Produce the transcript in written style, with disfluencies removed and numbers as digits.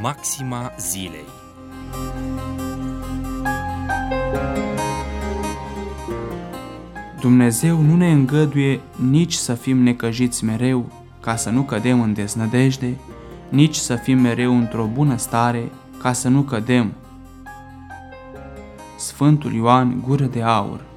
Maxima zilei. Dumnezeu nu ne îngăduie nici să fim necăjiți mereu, ca să nu cădem în deznădejde, nici să fim mereu într-o bună stare, ca să nu cădem. Sfântul Ioan Gură de Aur.